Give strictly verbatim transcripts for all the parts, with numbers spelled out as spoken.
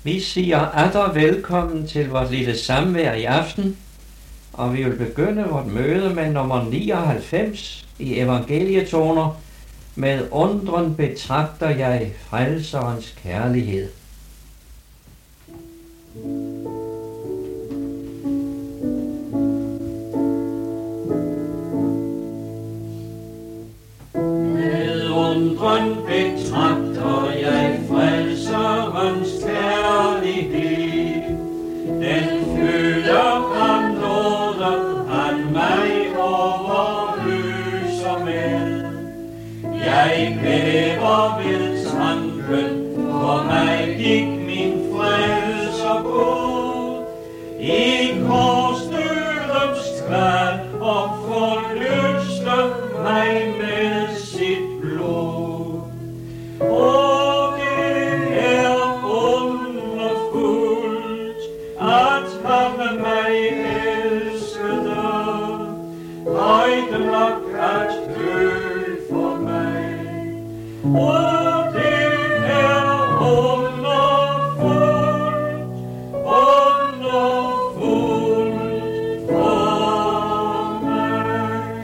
Vi siger atter velkommen til vores lille samvær i aften, og vi vil begynde vort møde med nummer nioghalvfems i Evangelietoner. Med undren betragter jeg frelserens kærlighed. Med undren betragter jeg frelserens kærlighed. Den følger ham nåde, han mig overøser med. Jeg bæver ved tanken, for mig gik min frelser bort. I korsdødens kval og forløste mig med sit blod. Og det er underfuldt, at han mig elskede, højde nok at dø for mig. Og det er underfuldt, underfuldt for mig.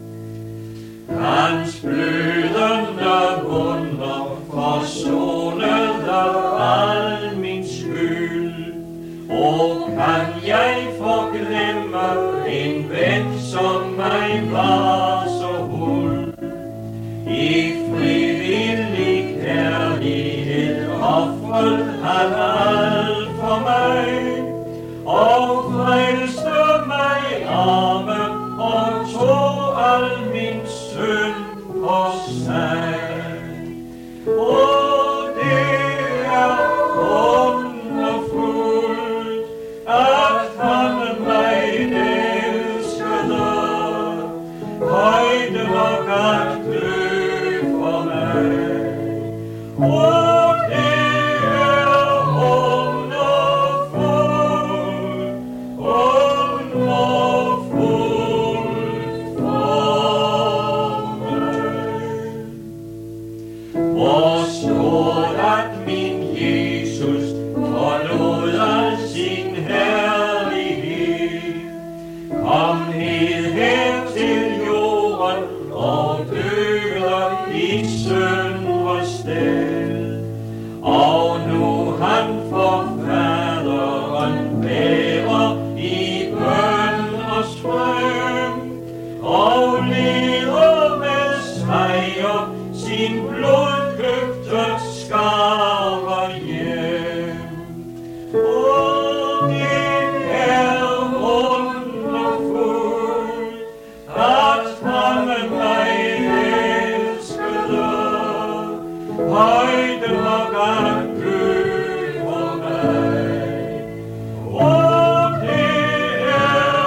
Hans blødende wunder forsonede al min skyld. Og kan jeg forglemme en ven som mig var så huld? I frivillig kærlighed offrede han alt for mig, og frelste mig arme og tog al min synd på sig. Og det er underfuldt, at han mig elskede, højde nok at dø for mig. Og det er underfuldt, underfuldt for mig. Hvor stort at min Jesus forlod al sin herlighed, kom ned her til jorden og døde i syndres sted. Og nu han for faderen bærer i bøn og strøm, og leder med sejr sin blodkøbte skare hjem. Og det er underfuldt, at han mig elskede, højde nok at dø for mig. Og det er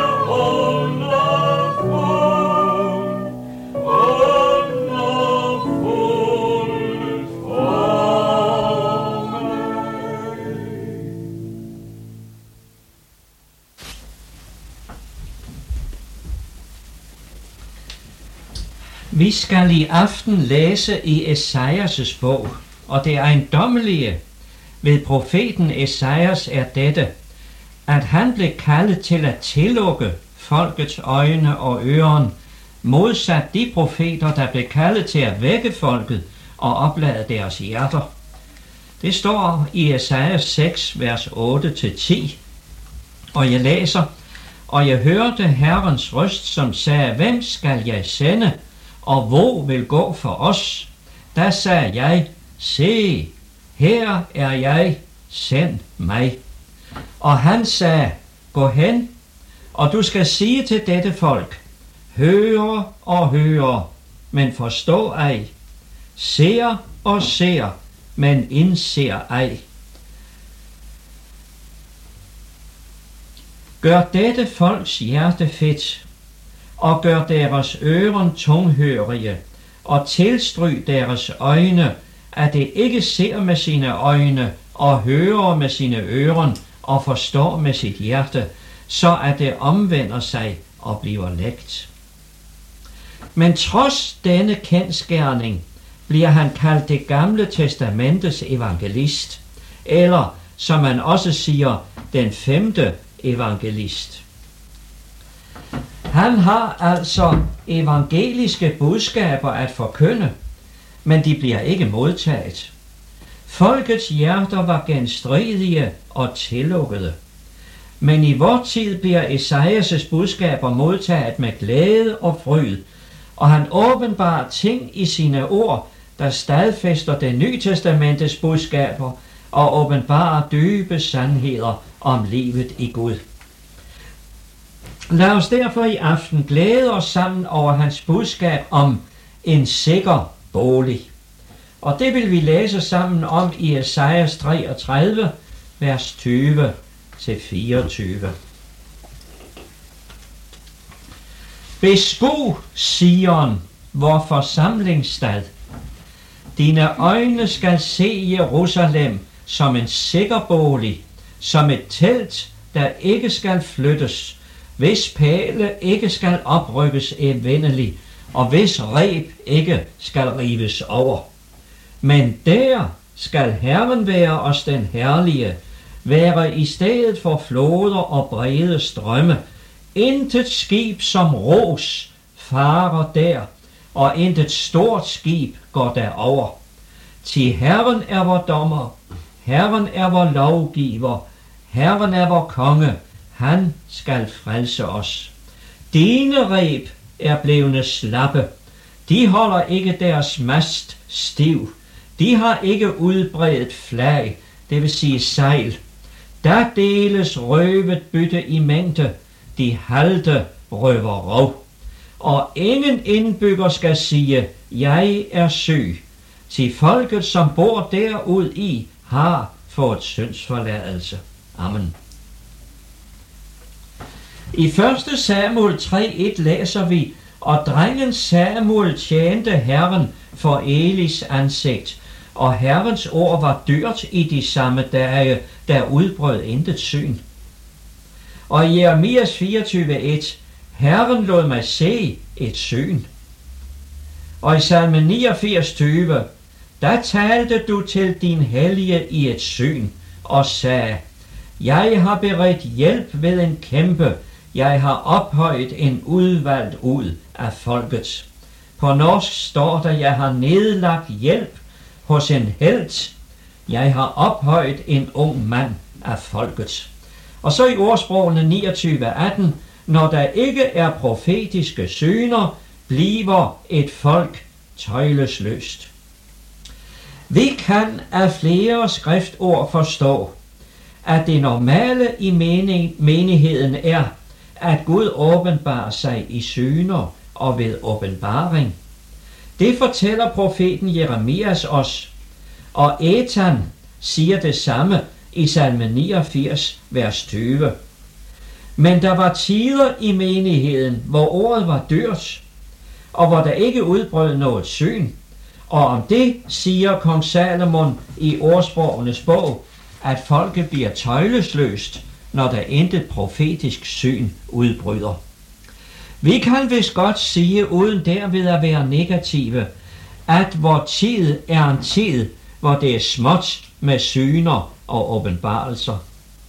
underfuldt, underfuldt for mig. Vi skal i aften læse i Esajas bog, og det ejendommelige ved profeten Esajas er dette, at han blev kaldet til at tillukke folkets øjne og øren, modsat de profeter, der blev kaldet til at vække folket og oplade deres hjerter. Det står i Esajas seks, vers otte til ti, og jeg læser, og jeg hørte Herrens røst, som sagde, hvem skal jeg sende, og hvor vil gå for os? Da sagde jeg, se, her er jeg, send mig. Og han sagde, gå hen, og du skal sige til dette folk, høre og høre, men forstå ej, ser og ser, men indser ej. Gør dette folks hjerte fedt, og gør deres øren tunghørige, og tilstryg deres øjne, at det ikke ser med sine øjne, og hører med sine øren, og forstår med sit hjerte, så at det omvender sig og bliver lægt. Men trods denne kendsgerning bliver han kaldt det gamle testamentets evangelist, eller som man også siger den femte evangelist. Han har altså evangeliske budskaber at forkynde, men de bliver ikke modtaget. Folkets hjerter var genstridige og tillukkede. Men i vor tid bliver Esajas' budskaber modtaget med glæde og fryd, og han åbenbarer ting i sine ord, der stadfæster det nye testamentets budskaber og åbenbarer dybe sandheder om livet i Gud. Lad os derfor i aften glæde os sammen over hans budskab om en sikker bolig. Og det vil vi læse sammen om i Esajas treogtredive, vers tyve til fireogtyve. Beskuv Sion, vor forsamlingsstad. Dine øjne skal se Jerusalem som en sikker bolig, som et telt, der ikke skal flyttes, hvis pæle ikke skal oprykkes evindeligt, og hvis reb ikke skal rives over. Men der skal Herren være os den herlige, være i stedet for floder og brede strømme. Intet skib som ros farer der, og intet stort skib går derover. Til Herren er vor dommer, Herren er vor lovgiver, Herren er vor konge, han skal frelse os. Dine reb er blevne slappe, de holder ikke deres mast stiv, de har ikke udbredt flag, det vil sige sejl. Der deles røvet bytte i mængde, de halte røver rov. Og ingen indbygger skal sige, jeg er syg, til folket, som bor derud i, har fået syndsforladelse. Amen. I første Samuel tre et læser vi, og drengen Samuel tjente Herren for Elis ansigt, og Herrens ord var dyrt i de samme dage, der udbrød intet syn. Og i Jeremias fireogtyve et, Herren lod mig se et syn. Og i salme niogfirs tyve, der talte du til din hellige i et syn, og sagde, jeg har beredt hjælp ved en kæmpe, jeg har ophøjet en udvalgt ud af folket. På norsk står der, jeg har nedlagt hjælp hos en helt, jeg har ophøjet en ung mand af folket. Og så i ordsprogene niogtyve atten, når der ikke er profetiske syner, bliver et folk tøjlesløst. Vi kan af flere skriftord forstå, at det normale i menigheden er, at Gud åbenbarer sig i syner og ved åbenbaring. Det fortæller profeten Jeremias os, og Etan siger det samme i salme niogfirs, vers tyve. Men der var tider i menigheden, hvor ordet var dyrt, og hvor der ikke udbrød noget syn. Og om det siger kong Salomon i ordsprogenes bog, at folket bliver tøjlesløst, når der intet profetisk syn udbryder. Vi kan vist godt sige, uden derved at være negative, at vor tid er en tid, hvor det er småt med syner og åbenbarelser.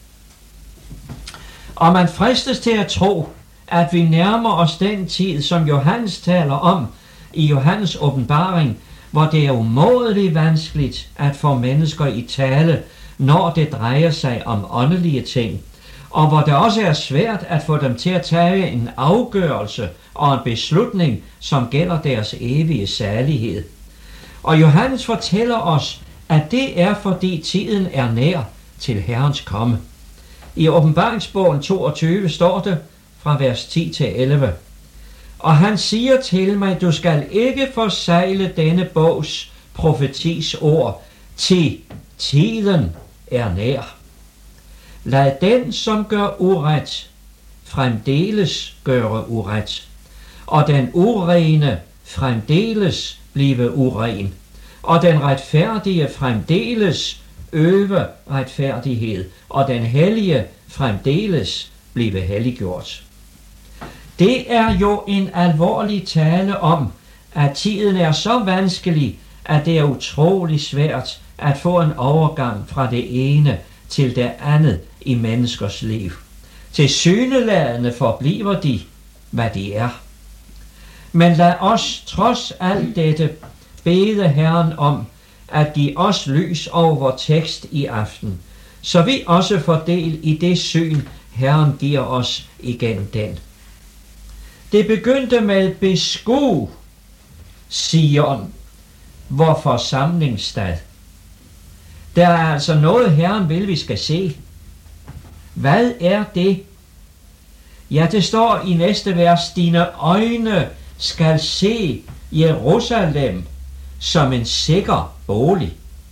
Og man fristes til at tro, at vi nærmer os den tid, som Johannes taler om i Johannes åbenbaring, hvor det er umådeligt vanskeligt at få mennesker i tale, når det drejer sig om åndelige ting, og hvor det også er svært at få dem til at tage en afgørelse og en beslutning, som gælder deres evige salighed. Og Johannes fortæller os, at det er fordi tiden er nær til Herrens komme. I åbenbaringsbogen toogtyve står det fra vers ti til elleve. Og han siger til mig, du skal ikke forsegle denne bogs profetis ord, til tiden er nær. Lad den, som gør uret, fremdeles gøre uret, og den urene fremdeles blive uren, og den retfærdige fremdeles øve retfærdighed, og den hellige fremdeles blive helliggjort. Det er jo en alvorlig tale om, at tiden er så vanskelig, at det er utrolig svært at få en overgang fra det ene til det andet i menneskers liv. Tilsyneladende forbliver de, hvad de er. Men lad os trods alt dette bede Herren om at give os lys over vor tekst i aften, så vi også får del i det syn, Herren giver os igennem den. Det begyndte med beskuv Sion, vor forsamlingsstad. Der er altså noget, Herren vil, vi skal se. Hvad er det? Ja, det står i næste vers: dine øjne skal se Jerusalem som en sikker bolig.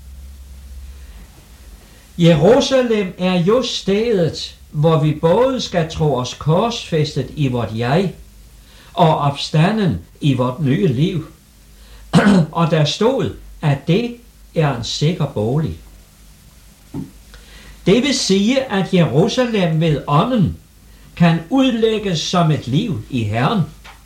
Jerusalem er jo stedet, hvor vi både skal tro os korsfæstet i vort jeg og opstanden i vort nye liv. Og der stod, at det er en sikker bolig. Det vil sige, at Jerusalem ved ånden kan udlægges som et liv i Herren.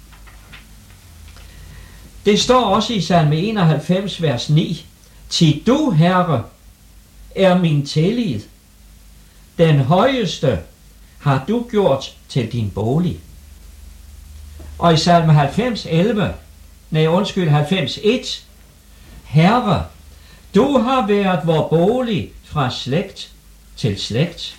Det står også i salme enoghalvfems, vers ni: Ti du, Herre, er min tillid. Den højeste har du gjort til din bolig. Og i salme halvfems, elleve, nej undskyld, halvfems, et: Herre, du har været vor bolig fra slægt til slægt.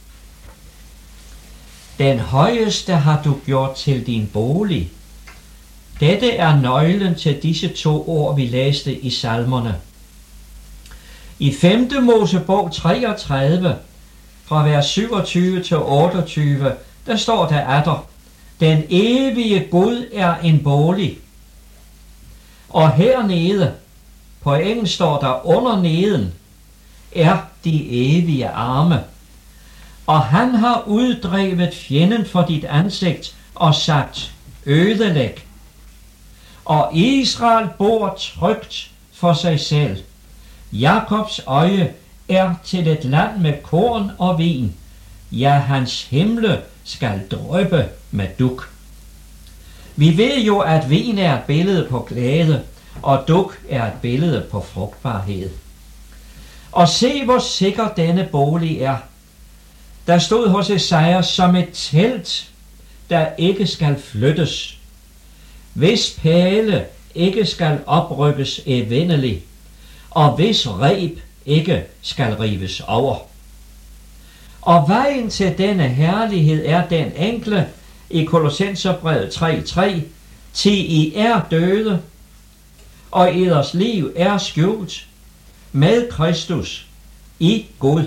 Den højeste har du gjort til din bolig. Dette er nøglen til disse to ord, vi læste i salmerne. I femte Mosebog treogtredive, fra vers syvogtyve til otteogtyve, der står der atter: den evige Gud er en bolig. Og hernede, på engelsk står der under neden, er de evige arme. Og han har uddrevet fjenden for dit ansigt og sagt: ødelæg. Og Israel bor trygt for sig selv. Jakobs øje er til et land med korn og vin. Ja, hans himle skal dryppe med duk. Vi ved jo, at vin er et billede på glæde, og duk er et billede på frugtbarhed. Og se, hvor sikker denne bolig er. Der stod hos Esajas som et telt, der ikke skal flyttes, hvis pæle ikke skal oprykkes evindeligt, og hvis reb ikke skal rives over. Og vejen til denne herlighed er den enkle i Kolossenserbrevet tre tre: Ti I er døde, og eders liv er skjult med Kristus i Gud.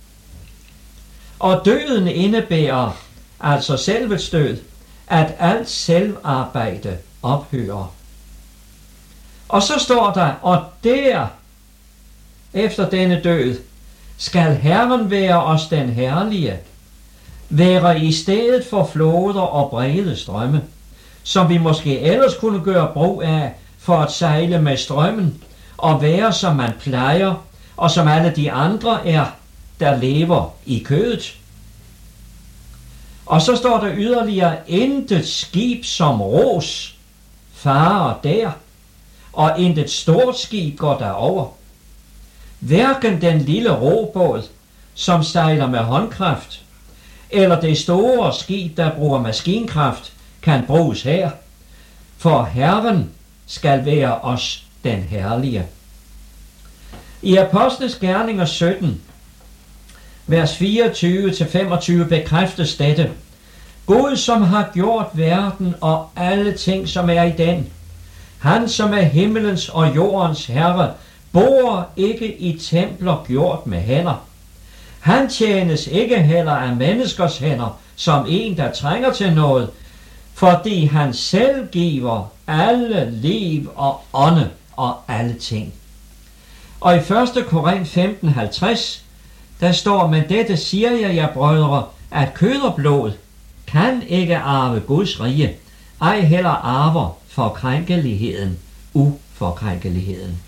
Og døden indebærer, altså selvets død, at alt selvarbejde ophører. Og så står der: og der, efter denne død, skal Herren være os den herlige, være i stedet for floder og brede strømme, som vi måske ellers kunne gøre brug af for at sejle med strømmen, og være som man plejer, og som alle de andre er, der lever i kødet. Og så står der yderligere: intet skib som ros farer der, og intet stort skib går derover. Hverken den lille robåd, som sejler med håndkraft, eller det store skib, der bruger maskinkraft, kan bruges her. For Herren skal være os den herlige. I Apostlenes Gerninger sytten, vers fireogtyve til femogtyve bekræftes dette: Gud, som har gjort verden og alle ting, som er i den, han, som er himmelens og jordens herre, bor ikke i templer gjort med hænder. Han tjenes ikke heller af menneskers hænder, som en, der trænger til noget, fordi han selv giver alle liv og ånde og alle ting. Og i første Korint femten halvtreds, der står: men dette siger jeg jer, brødre, at kød og blod kan ikke arve Guds rige, ej heller arver forkrænkeligheden, uforkrænkeligheden.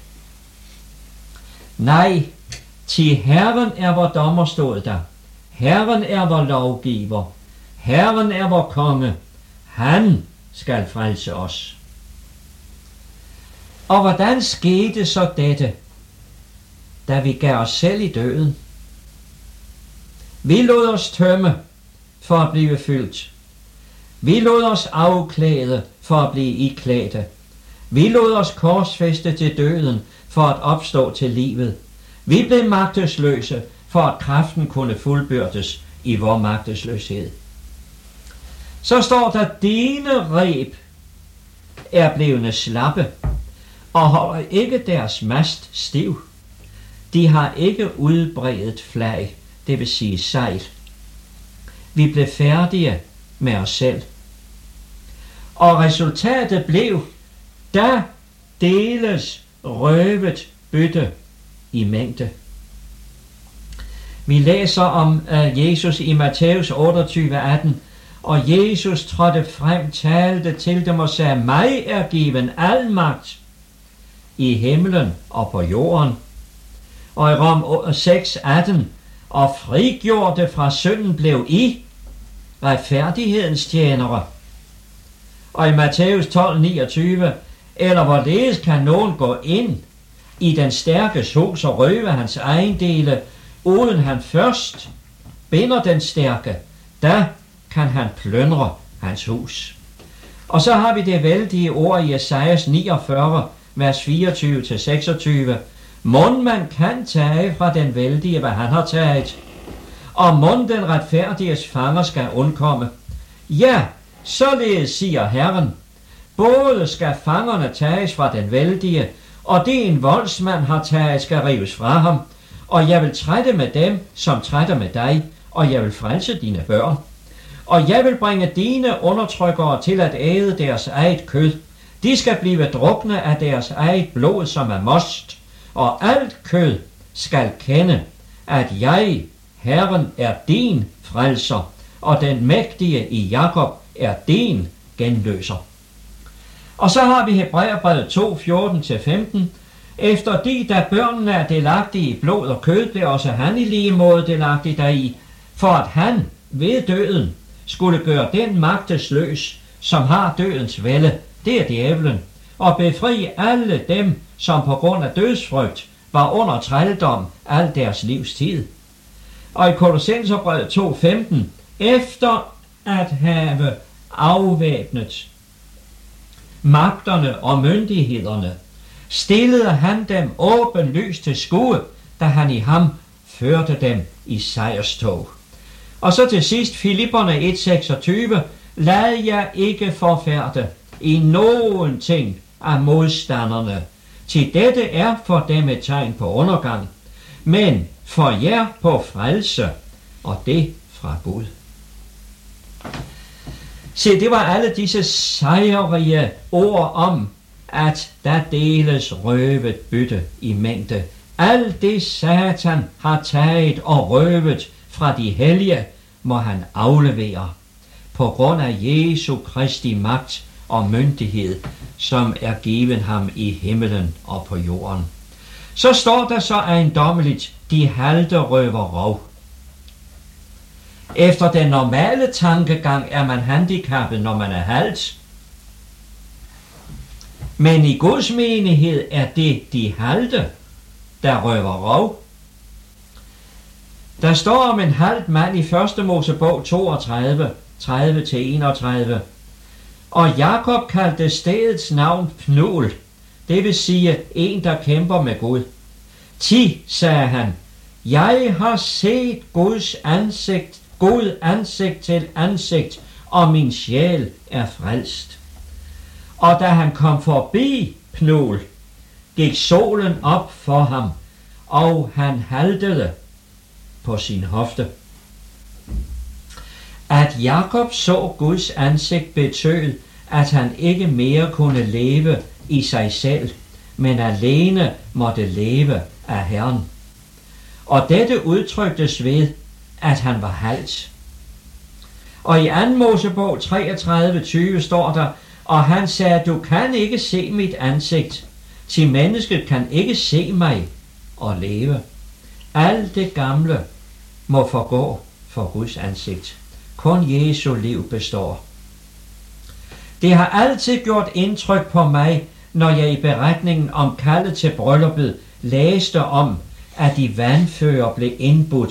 Nej, til Herren er vor dommer, stod der. Herren er vor lovgiver. Herren er vor konge. Han skal frelse os. Og hvordan skete så dette, da vi gav os selv i døden? Vi lod os tømme for at blive fyldt. Vi lod os afklæde for at blive iklædte. Vi lod os korsfæste til døden for at opstå til livet. Vi blev magtesløse for at kraften kunne fuldbyrdes i vor magtesløshed. Så står der, dine reb er blevne slappe og holder ikke deres mast stiv. De har ikke udbredet flag, det vil sige sejl. Vi blev færdige med os selv. Og resultatet blev, der deles røvet bytte i mængde. Vi læser om uh, Jesus i Matthæus otteogtyve atten, og Jesus trådte frem, talte til dem og sagde, mig er given al magt i himlen og på jorden. Og i Rom seks atten, og frigjorte fra synden blev I retfærdighedens tjenere. Og i Matthæus tolv niogtyve, eller hvorledes kan nogen gå ind i den stærkes hus og røve hans ejendele, uden han først binder den stærke, da kan han plyndre hans hus. Og så har vi det vældige ord i Esajas niogfyrre, vers fireogtyve til seksogtyve. Mon man kan tage fra den vældige, hvad han har taget, og mon den retfærdiges fanger skal undkomme. Ja, således siger Herren, både skal fangerne tages fra den vældige, og det en voldsmand har taget skal rives fra ham, og jeg vil trætte med dem, som trætter med dig, og jeg vil frelse dine børn. Og jeg vil bringe dine undertrykkere til at æde deres eget kød. De skal blive drukne af deres eget blod, som er most, og alt kød skal kende, at jeg, Herren, er din frelser, og den mægtige i Jakob er din genløser. Og så har vi Hebræerbrevet to fjorten til femten. Efter de, da børnene er delagtige i blod og kød, blev også han i lige måde delagtig deri, for at han ved døden skulle gøre den magtesløs, som har dødens vælde, det er djævlen, og befri alle dem, som på grund af dødsfrygt var under trældom al deres livs tid. Og i Kolossenserbrevet to femten, efter at have afvæbnet magterne og myndighederne, stillede han dem åbenlyst til skue, da han i ham førte dem i sejrstog. Og så til sidst Filipperne et seksogtyve, lad jer ikke forfærde i nogen ting af modstanderne, til dette er for dem et tegn på undergang, men for jer på frelse, og det fra Gud. Se, det var alle disse sejrige ord om, at der deles røvet bytte i mængde. Alt det Satan har taget og røvet fra de hellige, må han aflevere på grund af Jesu Kristi magt og myndighed, som er given ham i himmelen og på jorden. Så står der så ejendommeligt, de halte røver rov. Efter den normale tankegang er man handicappet, når man er halt. Men i Guds menighed er det de halte, der røver rov. Der står om en halt mand i første Mosebog toogtredive, tredive til enogtredive. Og Jakob kaldte stedets navn Pnul, det vil sige en, der kæmper med Gud. Ti, sagde han, jeg har set Guds ansigt, Gud ansigt til ansigt, og min sjæl er frelst. Og da han kom forbi Pnul, gik solen op for ham, og han haltede på sin hofte. At Jakob så Guds ansigt betød, at han ikke mere kunne leve i sig selv, men alene måtte leve af Herren. Og dette udtryktes ved, at han var halt. Og i anden Mosebog treogtredive tyve står der, og han sagde, du kan ikke se mit ansigt, til mennesket kan ikke se mig og leve. Alt det gamle må forgå for Guds ansigt. Kun Jesu liv består. Det har altid gjort indtryk på mig, når jeg i beretningen om kaldet til brylluppet læste om, at de vandfører blev indbudt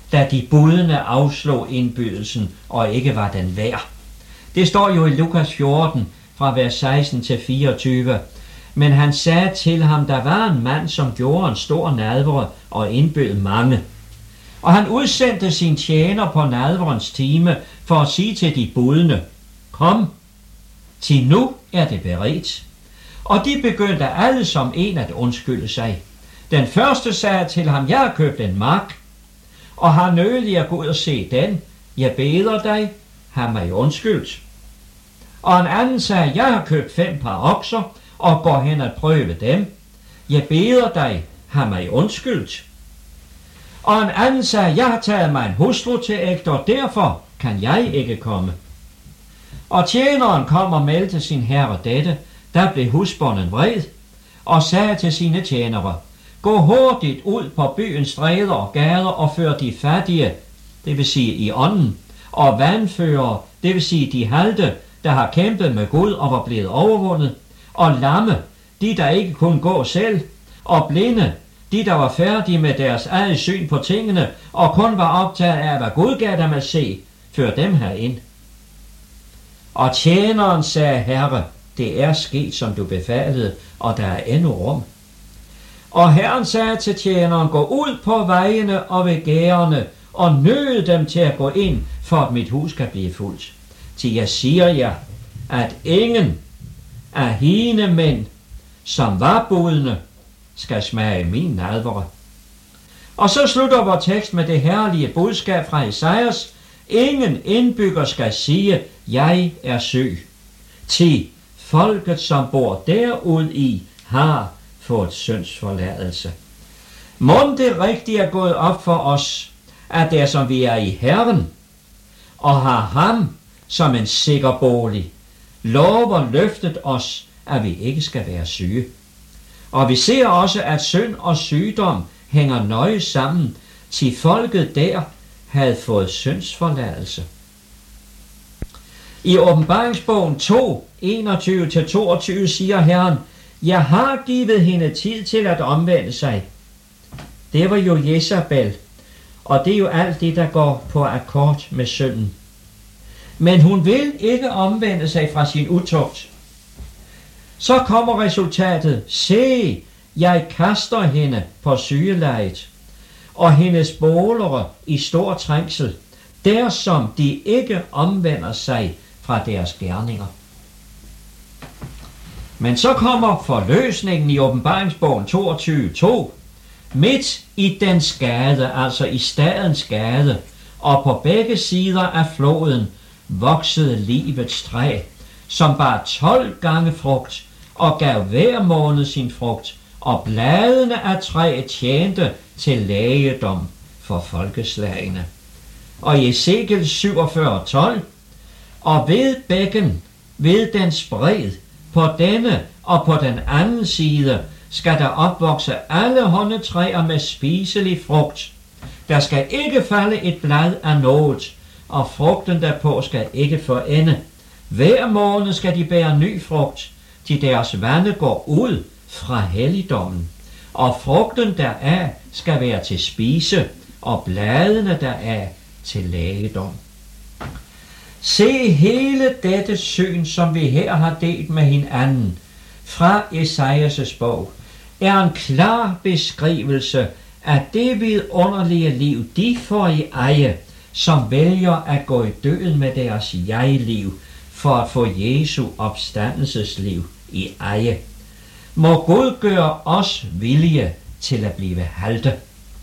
da de budene afslog indbydelsen og ikke var den værd. Det står jo i Lukas fjorten fra vers seksten til fireogtyve. Men han sagde til ham, der var en mand, som gjorde en stor nadver og indbød mange. Og han udsendte sin tjener på nadverens time for at sige til de budne, kom, til nu er det beredt. Og de begyndte alle som en at undskylde sig. Den første sagde til ham, jeg har købt en mark, og har nødig at gå ud og se den. Jeg beder dig, have mig undskyldt. Og en anden sagde, jeg har købt fem par okser, og går hen at prøve dem. Jeg beder dig, have mig undskyldt. Og en anden sagde, jeg har taget mig en hustru til ægte, og derfor kan jeg ikke komme. Og tjeneren kom og meldte sin herre dette, der blev husbonden vred, og sagde til sine tjenere, gå hurtigt ud på byens stræder og gader og før de fattige, det vil sige i ånden, og vandfører, det vil sige de halte, der har kæmpet med Gud og var blevet overvundet, og lamme, de der ikke kunne gå selv, og blinde, de der var færdige med deres eget syn på tingene, og kun var optaget af, hvad Gud gav dem at se, før dem herind. Og tjeneren sagde, herre, det er sket, som du befalede, og der er endnu rum. Og herren sagde til tjeneren, gå ud på vejene og ved gærerne, og nød dem til at gå ind, for at mit hus kan blive fuldt. Til jeg siger jer, at ingen af hine mænd, som var budene, skal smage min nadvere. Og så slutter vores tekst med det herlige budskab fra Esajas. Ingen indbygger skal sige, jeg er syg. Til folket, som bor derude i, har fået syndsforladelse. Mon det rigtigt er gået op for os, at der som vi er i Herren, og har ham som en sikker bolig, lover løftet os, at vi ikke skal være syge. Og vi ser også, at synd og sygdom hænger nøje sammen, til folket der havde fået syndsforladelse. I Åbenbaringsbogen to, enogtyve til toogtyve siger Herren, jeg har givet hende tid til at omvende sig. Det var jo Jezabel, og det er jo alt det, der går på akkord med synden. Men hun vil ikke omvende sig fra sin utugt. Så kommer resultatet. Se, jeg kaster hende på sygelejet, og hendes bålere i stor trængsel, der som de ikke omvender sig fra deres gerninger. Men så kommer forløsningen i Åbenbaringsbogen toogtyve to. Midt i den skade, altså i stadens skade, og på begge sider af floden, voksede livets træ, som bar tolv gange frugt, og gav hver måned sin frugt, og bladene af træet tjente til lægedom for folkeslagene. Og i Ezekiel syvogfyrre tolv, og ved bækken, ved dens bred, på denne og på den anden side, skal der opvokse alle håndetræer med spiselig frugt. Der skal ikke falde et blad af noget, og frugten derpå skal ikke forende. Hver måned skal de bære ny frugt, til deres vande går ud fra helligdommen, og frugten deraf skal være til spise, og bladene deraf til lægedom. Se hele dette syn, som vi her har delt med hinanden, fra Esajas bog, er en klar beskrivelse af det vidunderlige liv, de får i eje, som vælger at gå i døden med deres jeg-liv, for at få Jesu opstandelsesliv i eje. Må Gud gøre os vilje til at blive halte.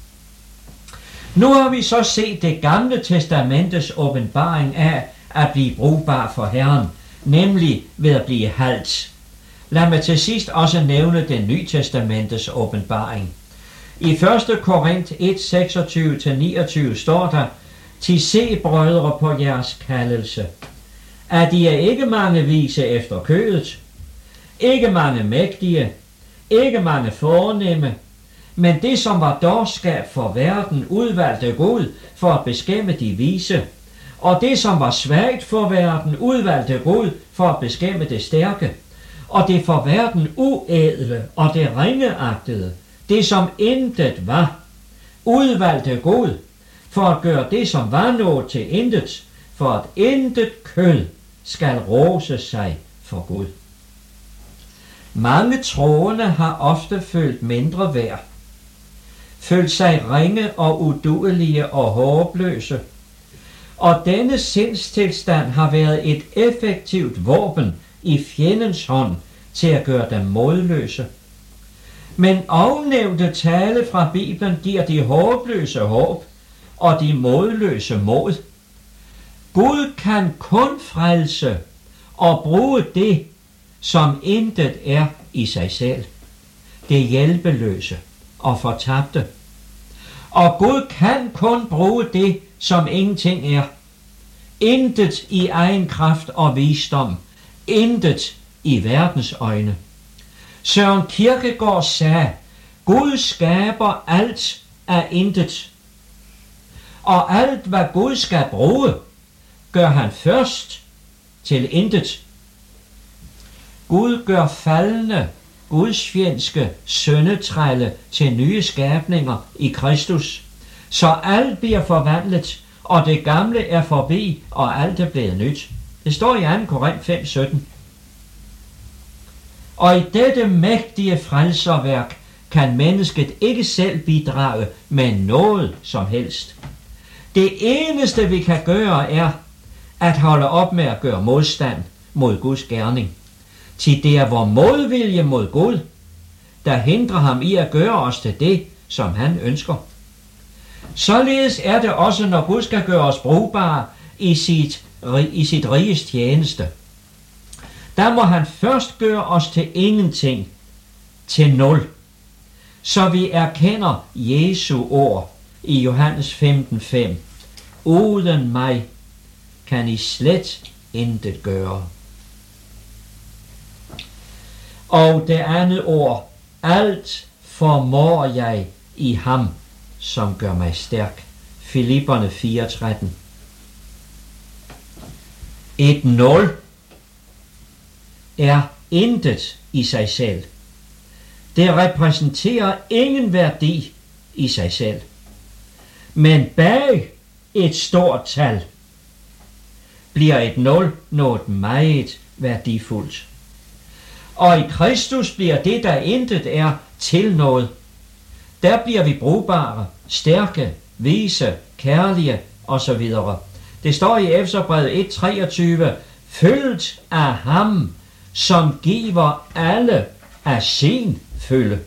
Nu har vi så set det gamle testamentets åbenbaring af at blive brugbar for Herren, nemlig ved at blive halt. Lad mig til sidst også nævne det nye testamentets åbenbaring. I første Korint et, seksogtyve til niogtyve står der, til se brødre på jeres kaldelse, at de er ikke mange vise efter kødet, ikke mange mægtige, ikke mange fornemme, men det som var dårskab for verden udvalgte Gud for at beskæmme de vise, og det som var svagt for verden udvalgte Gud for at beskæmme det stærke, og det for verden uædle og det ringeagtede, det som intet var, udvalgte Gud for at gøre det, som var noget, til intet, for at intet kød skal rose sig for Gud. Mange troende har ofte følt mindre værd, følt sig ringe og uduelige og håbløse, og denne sindstilstand har været et effektivt våben i fjendens hånd til at gøre dem modløse. Men ovennævnte tale fra Bibelen giver de håbløse håb og de modløse mod. Gud kan kun frelse og bruge det, som intet er i sig selv. Det hjælpeløse og fortabte. Og Gud kan kun bruge det, som ingenting er. Intet i egen kraft og visdom. Intet i verdens øjne. Søren Kierkegaard sagde, Gud skaber alt af intet. Og alt, hvad Gud skal bruge, gør han først til intet. Gud gør faldne, gudsfjendske syndetrælle til nye skabninger i Kristus, så alt bliver forvandlet, og det gamle er forbi, og alt er blevet nyt. Det står i anden Korinther fem sytten. Og i dette mægtige frelserværk kan mennesket ikke selv bidrage med noget som helst. Det eneste vi kan gøre er at holde op med at gøre modstand mod Guds gerning. Til det er vor modvilje mod Gud, der hindrer ham i at gøre os til det, som han ønsker. Således er det også, når Gud skal gøre os brugbare i sit, i sit riges tjeneste. Der må han først gøre os til ingenting, til nul, så vi erkender Jesu ord i Johannes femten fem. Uden mig kan I slet intet gøre. Og det andet ord, alt formår jeg i ham, som gør mig stærk. Filipperne fire tretten. Et nul er intet i sig selv. Det repræsenterer ingen værdi i sig selv. Men bag et stort tal bliver et nul noget meget værdifuldt. Og i Kristus bliver det, der intet er, til noget. Der bliver vi brugbare, stærke, vise, kærlige osv. Det står i Efeserbrevet et treogtyve, fyldt af ham, som giver alle af sin fylde.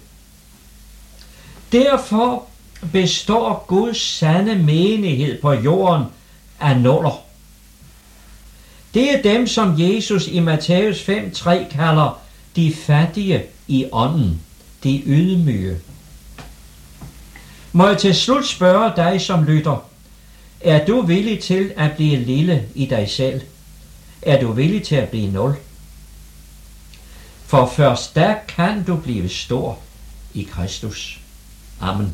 Derfor består Guds sande menighed på jorden af nuller. Det er dem, som Jesus i Matthæus fem tre kalder de fattige i ånden, de ydmyge. Må jeg til slut spørge dig, som lytter, er du villig til at blive lille i dig selv? Er du villig til at blive nul? For først da kan du blive stor i Kristus. Amen.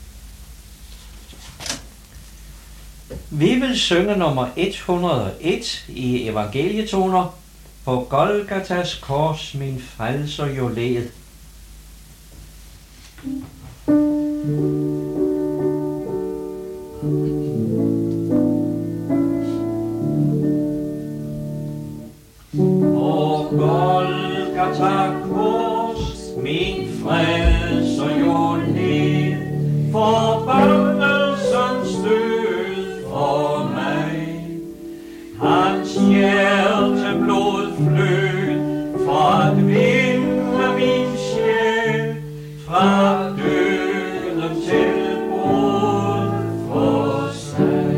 Vi vil synge nummer et hundrede og et i evangelietoner. På Golgatas kors min frelser jo led. På Golgata kors min frelser jo led. Forbandelsens død for mig. Hans hjerteblod flød for at vinde min sjæl fra døden til brud for sig.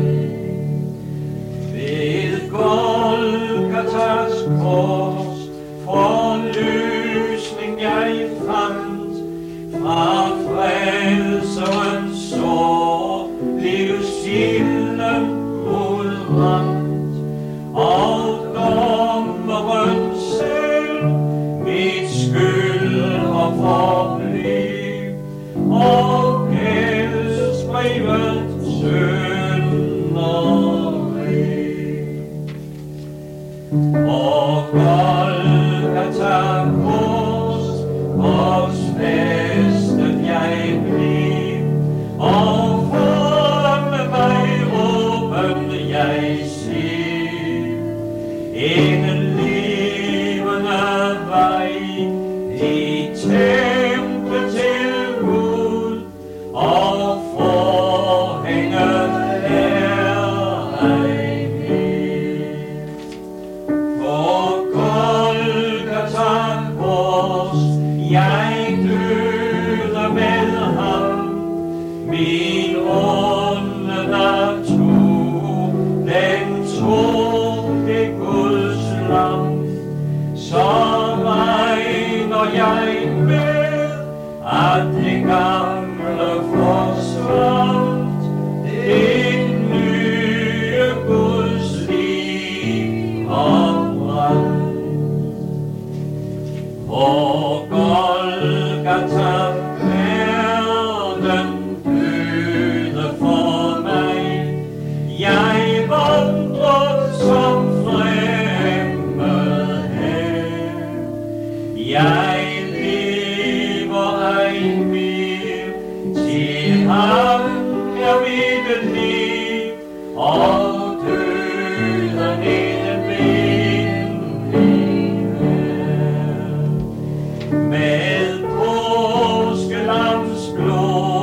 Ved Golgatas kors forløsning jeg fandt, fra frelserens sår blev sjælen udramt. Og dommeren selv mit skylder forblev, og gældsbrevet sønderrev. Og Golgata kors, og fæstet jeg blev,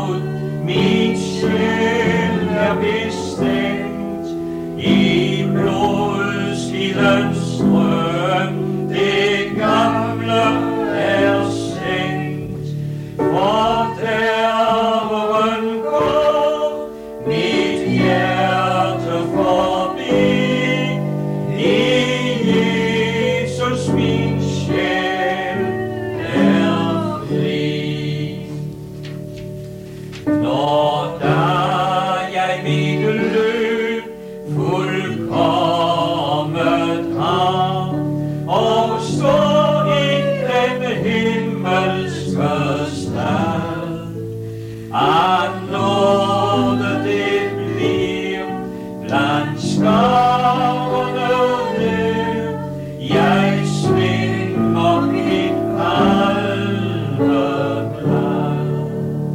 blod, min sjæl er bestemt i blodskildens strøm, det gamle er sænkt. For derveren går mit hjerte forbi, i Jesus min sjæl er fri. Når da jeg mit løb fuldkommet har, og står i den himmelske stad, at nåde det bliver blandt skarne ned, jeg svinger mit palmeblad.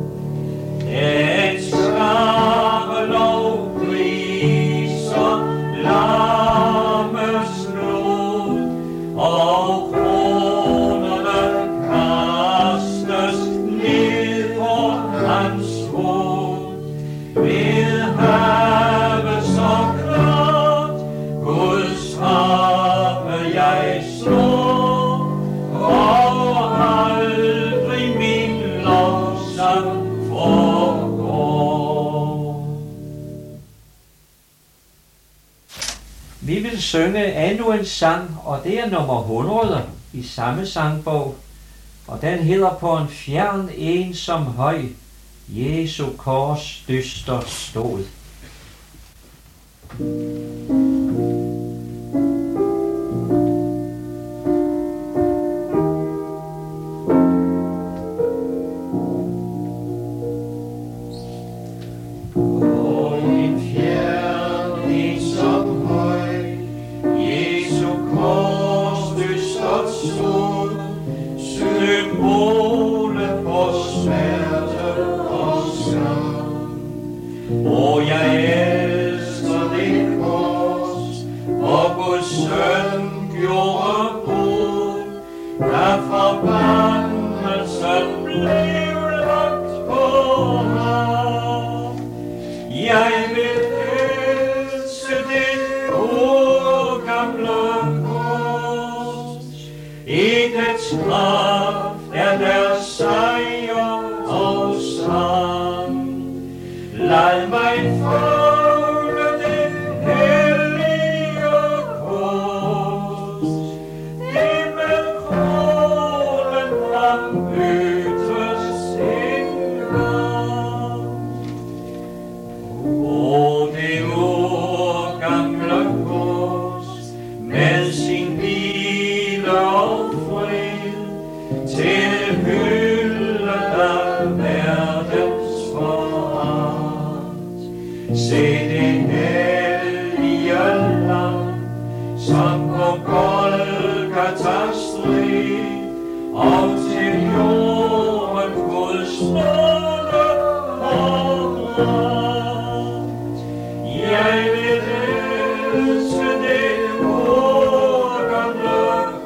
Et skare lovpriser lammets blod, og kronerne kastes ned for hans fod. Ved havet så klart Guds have jeg står, og aldrig min lovsang forgår. Vi vil synge endnu en sang, og det er nummer hundrede i samme sangbog. Og den hedder På en fjern ensom høj, Jesu kors dyster stod. På en fjern ensom høj, Jesu kors dyster stod, symbolet på smerte og skam. Og jeg elsker det kors, hvor Guds søn gjorde bod, da forbandelsen blev lagt på ham. Jeg vil elske det gode gamle kors, i dets kraft er der sejr og sang. Lad mig føle det hellige kors, det med kronen frembøttes engang. Og det urgamle kors med sin hvile og fred, til hylde af verdens foragt. Se det hellige land, som på Golgata strid, og til jorden Guds nåde og ret. Jeg vil elske det urgamle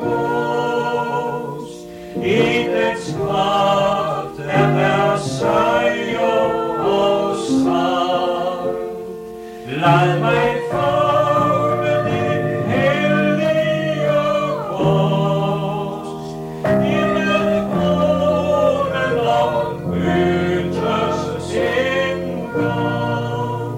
kors, i dets kraft er der sejr og sang. Lad mig favne det hellige kors, i med kronen ombøttes engang.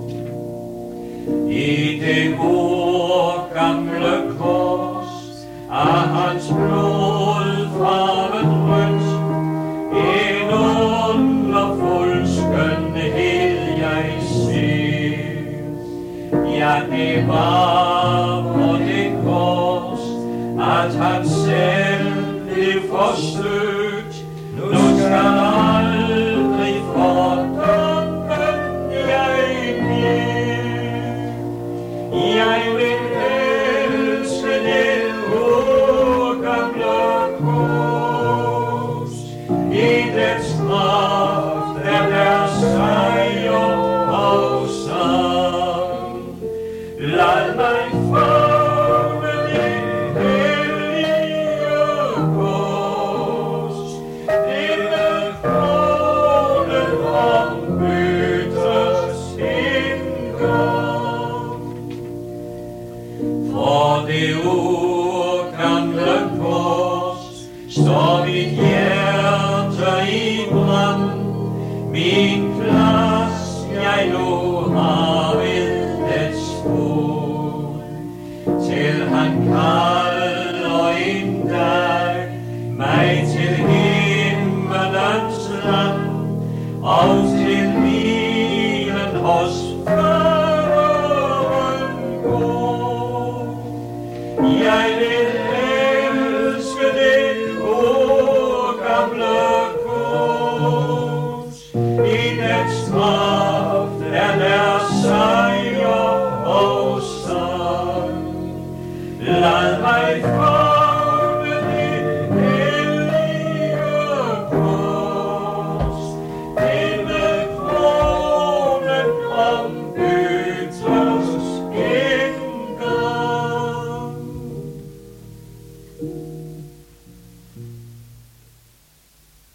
I det urgamle kors er hans blod farvet rødt, en underfuld skønhed jeg ser. Ja, det var på det kors, at han selv blev forsøgt. Nu skal aldrig fordømme jeg mere. Jeg vil elske det urgamle kors, i dets kraft er der sejr og sang. Lad mig plads jeg nu har ved dets fod, til han kalder en dag mig til himmelens land, og til hvilen hos faderen går. Jeg vil elske det gode gamle gods, i dets kraft er der sejr og sang. Lad mig fra